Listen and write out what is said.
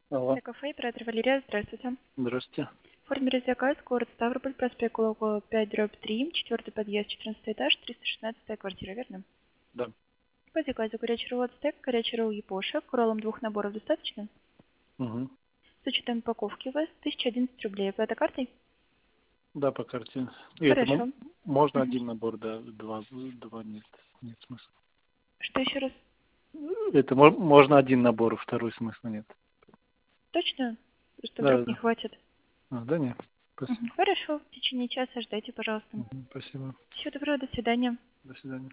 Алло, Кафе, оператор Валерия, здравствуйте. здравствуйте. Форме заказ, город Ставрополь, проспект Логова 5/3, 4 подъезд, 14 этаж, 316 квартира, верно? Да. По заказу горячий рулет стейк, горячий ролл япоша, роллом 2 наборов достаточно? Угу. С учетом упаковки у вас 1011 рублей. Оплата картой? Да, по карте. И это Хорошо. можно Мгм. один набор, да, два нет, нет смысла. Что еще раз? Это можно один набор, второй смысла нет. Точно? Просто Да, вдруг да, не да. хватит. Да нет. Спасибо. Хорошо, в течение часа ждайте, пожалуйста. Спасибо. Всего доброго, до свидания. До свидания.